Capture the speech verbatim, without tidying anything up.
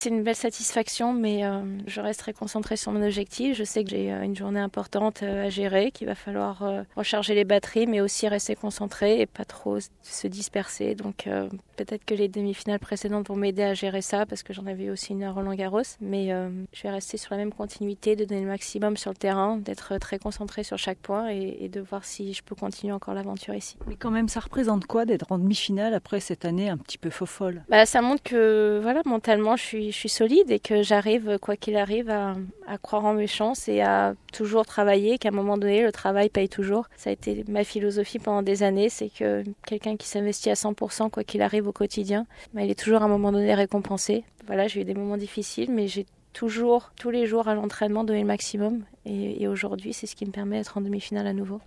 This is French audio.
C'est une belle satisfaction, mais euh, je resterai concentrée sur mon objectif. Je sais que j'ai euh, une journée importante euh, à gérer, qu'il va falloir euh, recharger les batteries, mais aussi rester concentrée et pas trop se disperser. Donc euh, peut-être que les demi-finales précédentes vont m'aider à gérer ça, parce que j'en avais aussi une à Roland-Garros. Mais euh, je vais rester sur la même continuité, de donner le maximum sur le terrain, d'être très concentrée sur chaque point et, et de voir si je peux continuer encore l'aventure ici. Mais quand même, ça représente quoi d'être en demi-finale après cette année un petit peu faux-folle? Bah, ça montre que voilà, mentalement, je suis, je suis solide et que j'arrive, quoi qu'il arrive, à, à croire en mes chances et à toujours travailler, qu'à un moment donné, le travail paye toujours. Ça a été ma philosophie pendant des années, c'est que quelqu'un qui s'investit à cent pour cent, quoi qu'il arrive au quotidien, bah, il est toujours à un moment donné récompensé. Voilà, j'ai eu des moments difficiles, mais j'ai toujours, tous les jours à l'entraînement, donné le maximum. Et, et aujourd'hui, c'est ce qui me permet d'être en demi-finale à nouveau.